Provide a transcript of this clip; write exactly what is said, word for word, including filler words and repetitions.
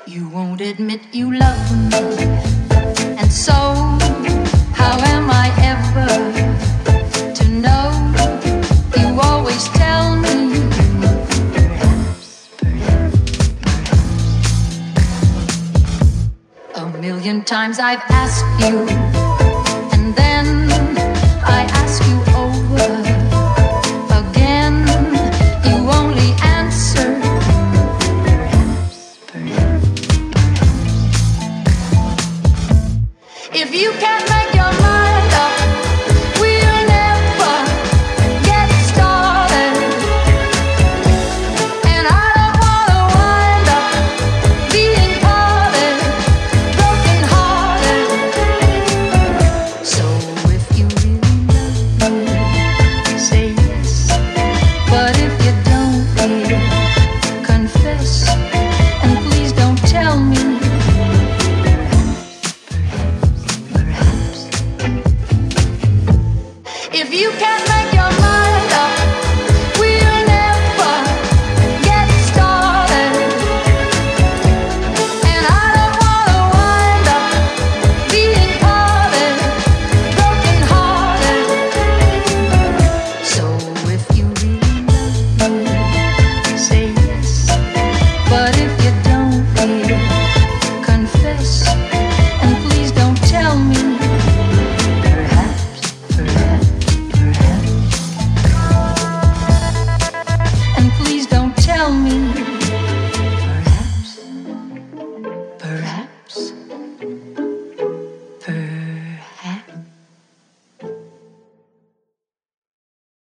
You won't admit you love me, and so how am I ever to know? You always tell me, perhaps, perhaps, perhaps. A million times I've asked you,